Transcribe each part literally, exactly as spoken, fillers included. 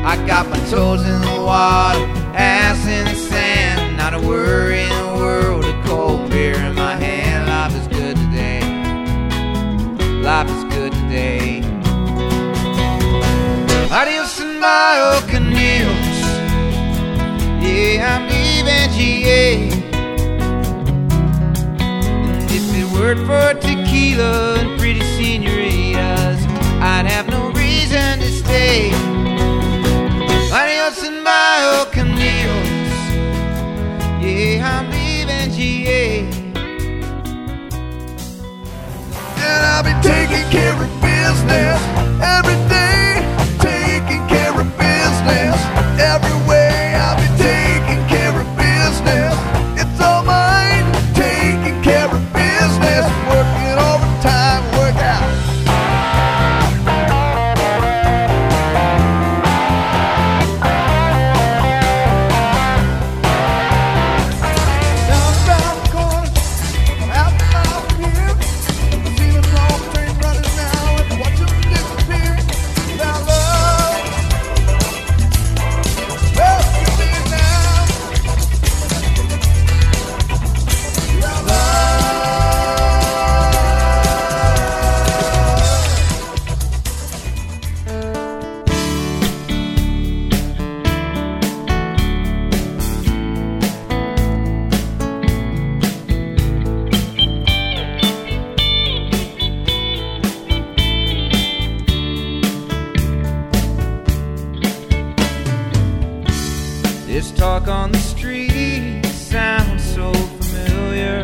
I got my toes in the water, ass in the sand. Not a worry in the world, a cold beer in my hand. Life is good today. Life is good today. Adios and my canoes. Yeah, I'm leaving G A. And if it weren't for tequila and pretty senoritas, I'd have no reason to stay. Adios and my canoes. Yeah, I'm leaving G A. And I'll be taking care of business every day, taking care of business every way. I'll be taking care of business. It's all mine, taking care of business, working overtime, work out. Down around the corner, half a mile from here, I see the long train running now and watch them disappear. Without love, rescue me now. Without love. This talk on the street sounds so familiar.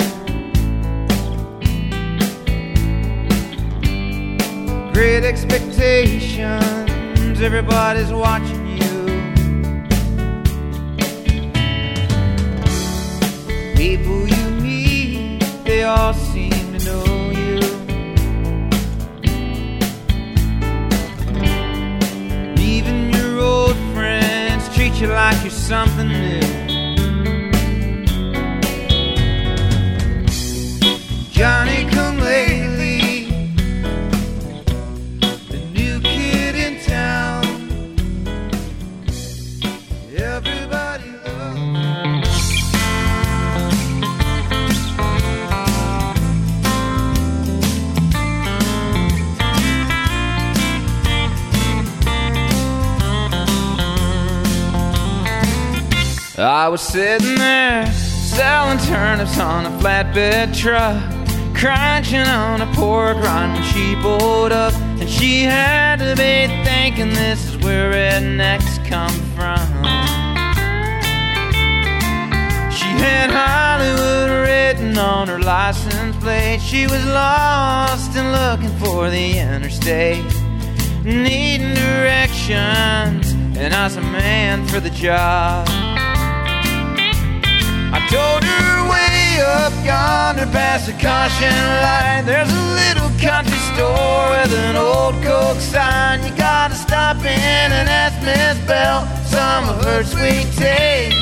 Great expectations, everybody's watching you. People you meet, they all seem to know you. Even your old friends treat you like you're something new. Johnny come lately, the new kid in town. Everybody loves. I was sitting there selling turnips on a flatbed truck, crunching on a pork rind when she pulled up. And she had to be thinking this is where rednecks come from. She had Hollywood written on her license plate. She was lost and looking for the interstate, needing directions, and I was a man for the job. I told her way up yonder past the caution light, there's a little country store with an old Coke sign. You gotta stop in and ask Miss Bell some of her sweet tea.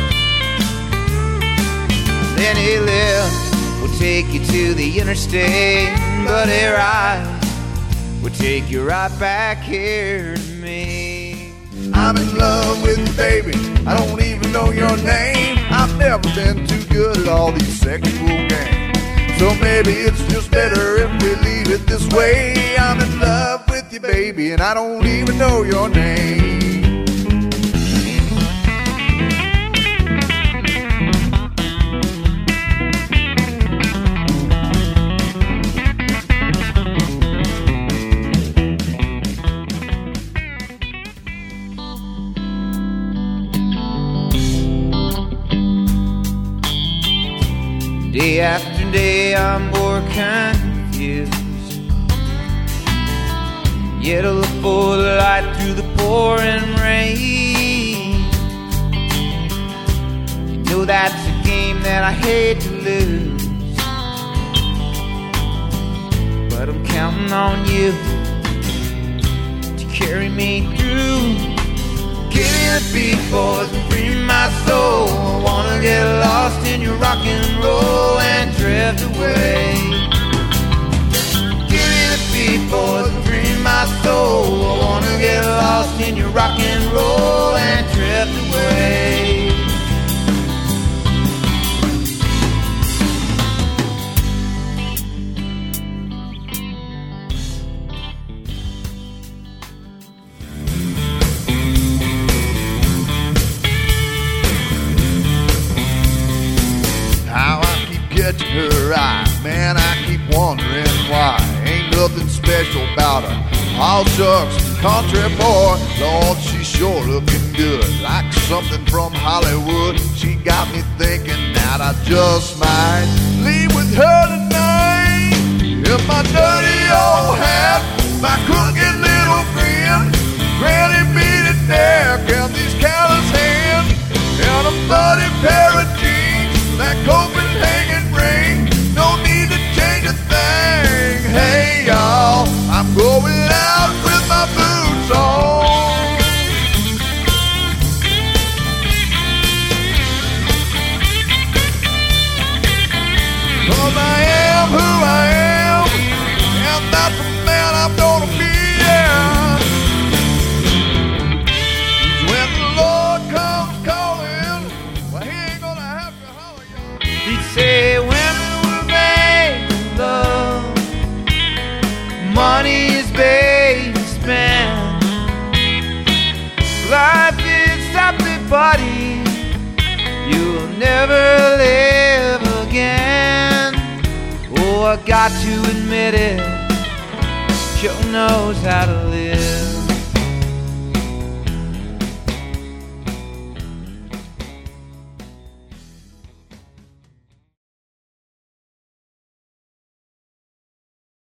Then he left, we'll take you to the interstate, but here I will take you right back here to me. I'm in love with you, baby. I don't even know your name. I've never been too good at all these sexual games. So maybe it's just better if we leave it this way. I'm in love with you, baby, and I don't even know your name. Day after day I'm more confused, yet I look for the light through the pouring rain. You know that's a game that I hate to lose, but I'm counting on you to carry me through. Give me the beat, boys, and free my soul. I wanna get lost in your rock and roll and drift away. Give me the beat, boys, and free my soul. I wanna get lost in your rock and roll dry. Man, I keep wondering why. Ain't nothing special about her. All shucks, country boy. Lord, she's sure looking good, like something from Hollywood. She got me thinking that I just might leave with her tonight. In my dirty old hat, my crooked little grin, granny beaded neck, and these callous hands, and a bloody pair of jeans, that Copenhagen ring. No need to change a thing. Hey y'all, I'm going out with my boots on. 'Cause I am who I am, and that's the man I'm gonna be. Yeah. When the Lord comes calling, well, he ain't gonna have to holler, y'all. He'd say women were made to love, money is made to spend. Life is something, buddy, you'll never live again. Oh, I got to admit it, Joe knows how to live.